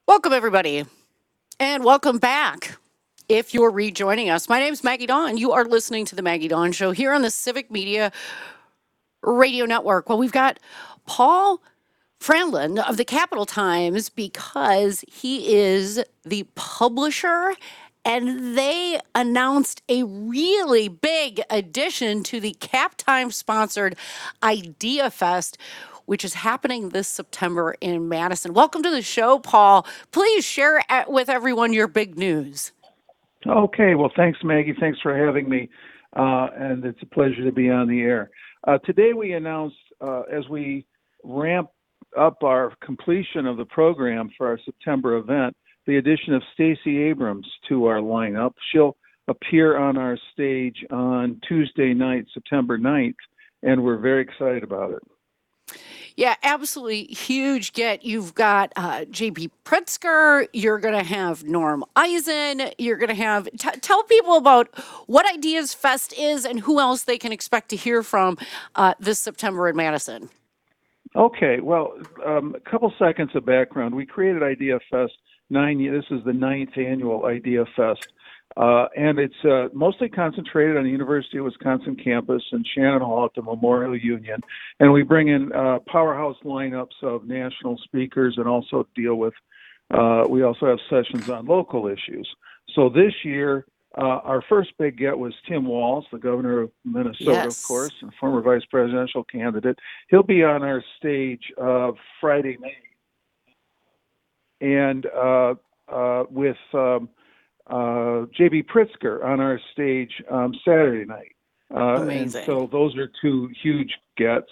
Welcome, everybody, and welcome back. If you're rejoining us, my name is Maggie Dawn. You are listening to The Maggie Dawn Show here on the Civic Media Radio Network. Well, we've got Paul Franlin of the Capital Times because he is the publisher and they announced a really big addition to the Cap Time sponsored Idea Fest, which is happening this September in Madison. Welcome to the show, Paul. Please share with everyone your big news. Okay, well, thanks, Maggie. Thanks for having me, and it's a pleasure to be on the air. Today we announced, as we ramp up our completion of the program for our September event, the addition of Stacey Abrams to our lineup. She'll appear on our stage on Tuesday night, September 9th, and we're very excited about it. Yeah, absolutely huge get. You've got J.B. Pritzker. You're going to have Norm Eisen. You're going to have, tell people about what Ideas Fest is and who else they can expect to hear from this September in Madison. Okay, well, a couple seconds of background. We created Idea Fest this is the 9th annual Idea Fest. And it's mostly concentrated on the University of Wisconsin campus and Shannon Hall at the Memorial Union. And we bring in powerhouse lineups of national speakers and also deal with, we also have sessions on local issues. So this year, our first big get was Tim Walz, the governor of Minnesota, Yes. of course, and former vice presidential candidate. He'll be on our stage Friday night. And with J.B. Pritzker on our stage Saturday night. Amazing. And so those are two huge gets.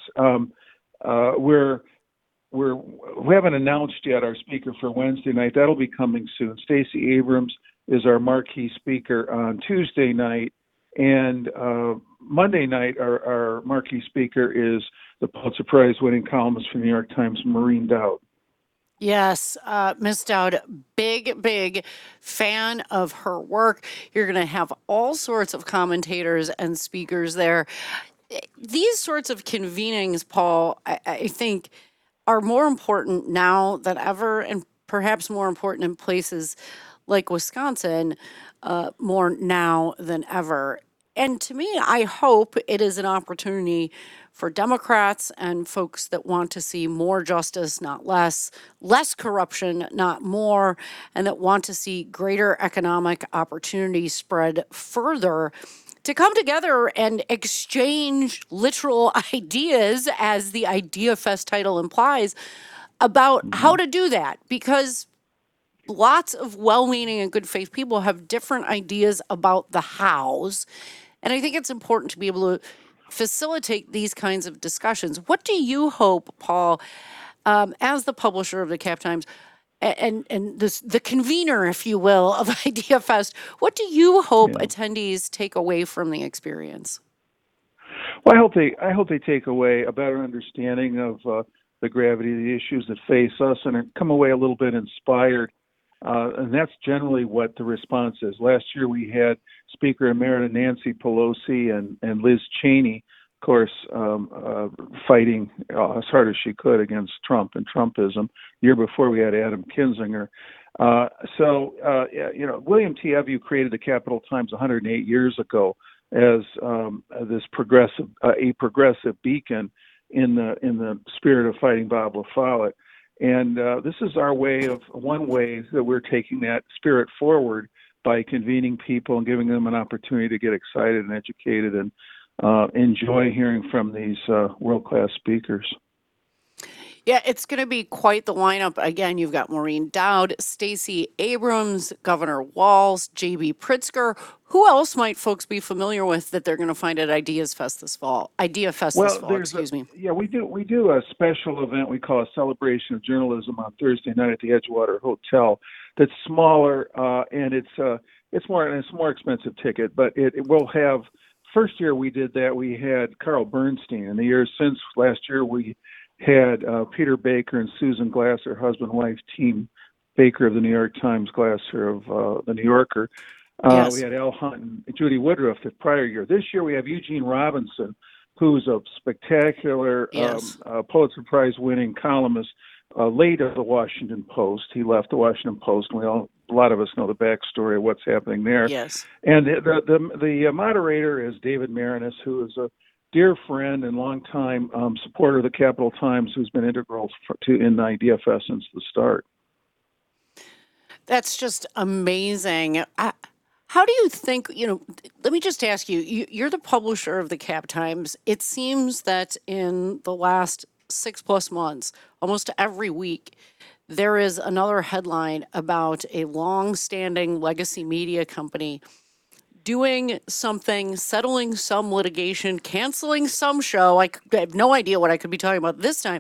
We haven't announced yet our speaker for Wednesday night. That'll be coming soon. Stacey Abrams is our marquee speaker on Tuesday night. And Monday night, our marquee speaker is the Pulitzer Prize winning columnist from the New York Times, Maureen Dowd. Yes, Miss Dowd, big fan of her work. You're going to have all sorts of commentators and speakers there. These sorts of convenings, Paul, I think are more important now than ever, and perhaps more important in places like Wisconsin, more now than ever. And to me, I hope it is an opportunity for Democrats and folks that want to see more justice, not less, less corruption, not more, and that want to see greater economic opportunity spread further to come together and exchange literal ideas, as the Idea Fest title implies, about how to do that. Because lots of well-meaning and good faith people have different ideas about the hows. And I think it's important to be able to facilitate these kinds of discussions. What do you hope, Paul, as the publisher of the Cap Times and the convener, if you will, of Idea Fest, what do you hope attendees take away from the experience? Well, I hope they take away a better understanding of the gravity of the issues that face us and come away a little bit inspired. And that's generally what the response is. Last year we had Speaker Emerita Nancy Pelosi and Liz Cheney, of course, fighting as hard as she could against Trump and Trumpism. The year before we had Adam Kinzinger. William T. Evu created the Capital Times 108 years ago as this a progressive beacon in the spirit of fighting Bob La Follette. And this is one way that we're taking that spirit forward by convening people and giving them an opportunity to get excited and educated and enjoy hearing from these world-class speakers. Yeah, it's going to be quite the lineup. Again, you've got Maureen Dowd, Stacey Abrams, Governor Walz, J.B. Pritzker. Who else might folks be familiar with that they're going to find at Idea Fest this fall? We do a special event we call a Celebration of Journalism on Thursday night at the Edgewater Hotel. That's smaller and it's more expensive ticket, but it will have. First year we did that, we had Carl Bernstein. In the years since last year, we had Peter Baker and Susan Glasser, husband-wife team Baker of the New York Times, Glasser of the New Yorker. Yes. We had Al Hunt and Judy Woodruff the prior year. This year we have Eugene Robinson, who's a spectacular Pulitzer Prize winning columnist late of the Washington Post. He left the Washington Post, and a lot of us know the backstory of what's happening there. Yes. And the moderator is David Marinas, who is a dear friend and longtime supporter of the Capital Times, who's been integral in IdeaFest since the start. That's just amazing. How do you think, let me just ask you, you're the publisher of the Cap Times. It seems that in the last 6+ months, almost every week, there is another headline about a long-standing legacy media company doing something, settling some litigation, canceling some show. I have no idea what I could be talking about this time.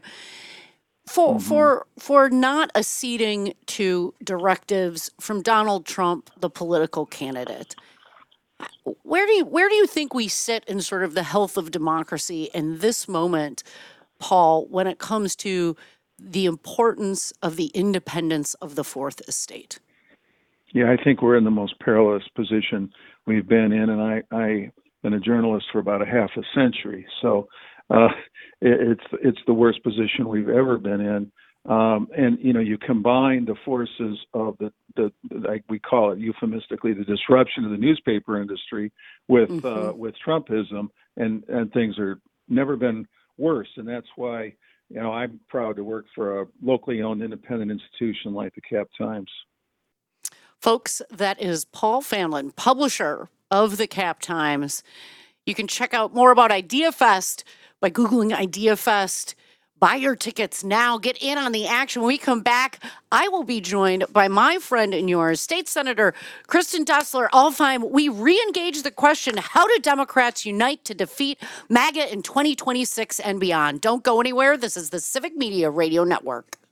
For not acceding to directives from Donald Trump, the political candidate. Where do you think we sit in sort of the health of democracy in this moment, Paul, when it comes to the importance of the independence of the Fourth Estate? Yeah, I think we're in the most perilous position we've been in, and I've been a journalist for about a half a century, so it's the worst position we've ever been in. And you combine the forces of the like we call it euphemistically, the disruption of the newspaper industry with Trumpism, and things are never been worse. And that's why I'm proud to work for a locally owned independent institution like the Cap Times. Folks, that is Paul Fanlon, publisher of the Cap Times. You can check out more about IdeaFest by Googling IdeaFest. Buy your tickets now. Get in on the action. When we come back, I will be joined by my friend and yours, State Senator Kristen Dassler-Alfheim. We re-engage the question, how do Democrats unite to defeat MAGA in 2026 and beyond? Don't go anywhere. This is the Civic Media Radio Network.